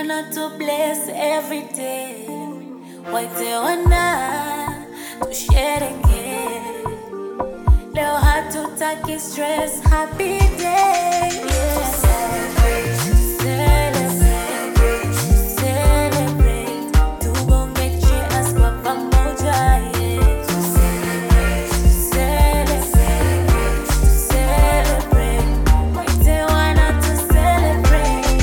to bless every day. Waite wana tushereke. Leo hatutaki stress, happy day. Yeah. Celebrate. Tubonge cheers kwa pamoja. Yeah. Celebrate. Waite wana to celebrate.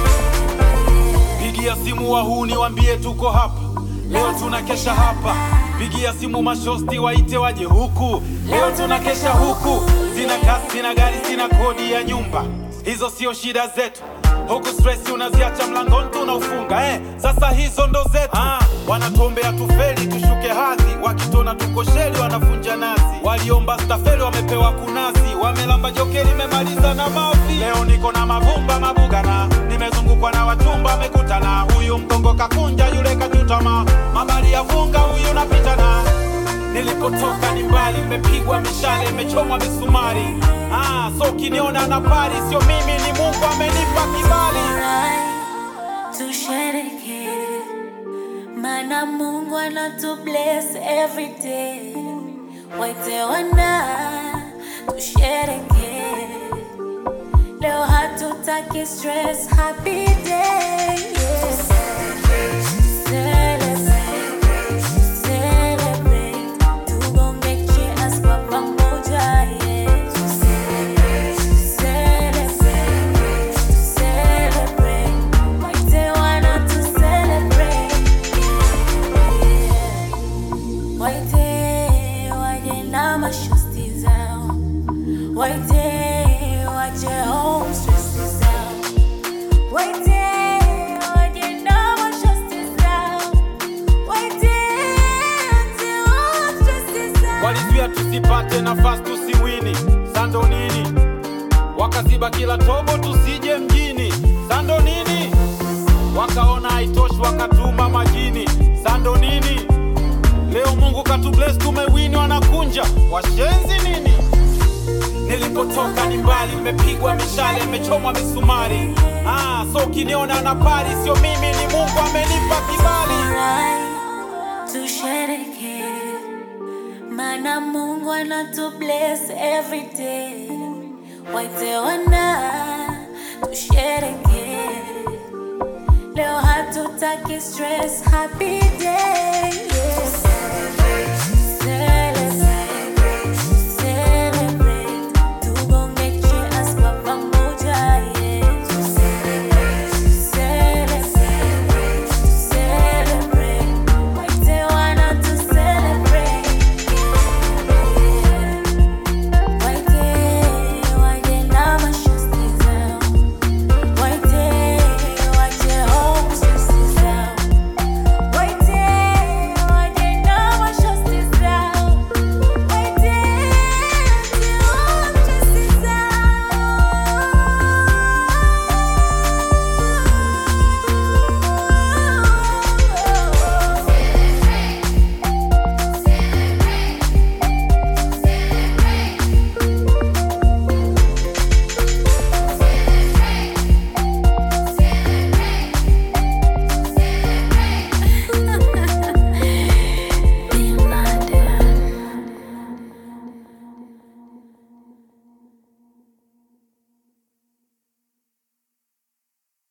Pigia simu wahuni waambie tuko hapa. Leo tunakesha hapa. Pigia simu mashosti waite waje huku. Leo tunakesha huku. Sina kasi, sina gari, sina kodi ya nyumba. Hizo sio shida zetu. Huku stress unaziacha mlangoni tunaufunga. Sasa hizo ndo zetu. Wanatuombea tufeli tushuke hadhi. Wakitona tuko sheli wanafunja nazi. Waliomba stafeli wamepewa kunazi. Wamelamba jokeri memaliza na mavi. Leo niko na mavumba mabugana. Nimezungukwa na wachumba mekutana. Huyu mkongo kakunja yule kachutama. Mabali ya funga huyu napitana. Nilipotoka ni mbali, nimepigwa mishale, nimechomwa misumari. So kiniona na pari, sio mimi ni Mungu amenipa kibali. Tushereke, maana Mungu anatu bless every day. Waite wana tushereke. Leo hatutaki stress, happy day. Yeah. Waite waje home stress out. Waite waje na stress out. Waite stress out. Walizuia tusipate nafasi tusiwini. Sando nini? Wakaziba kila tobo tusije mjini. Sando nini? Wakaona haitoshi wakatuma majini. Sando nini? Leo Mungu katubless tumewini wanakunja. Washenzi nini? Nilipotoka ni mbali, nimepigwa mishale, nimechomwa misumari. So kiniona na pari, sio mimi ni Mungu amenipa kibali. Tushereke, maana Mungu anatu bless every day. Waite wana tushereke. Leo hatutaki stress, happy day. Yeah.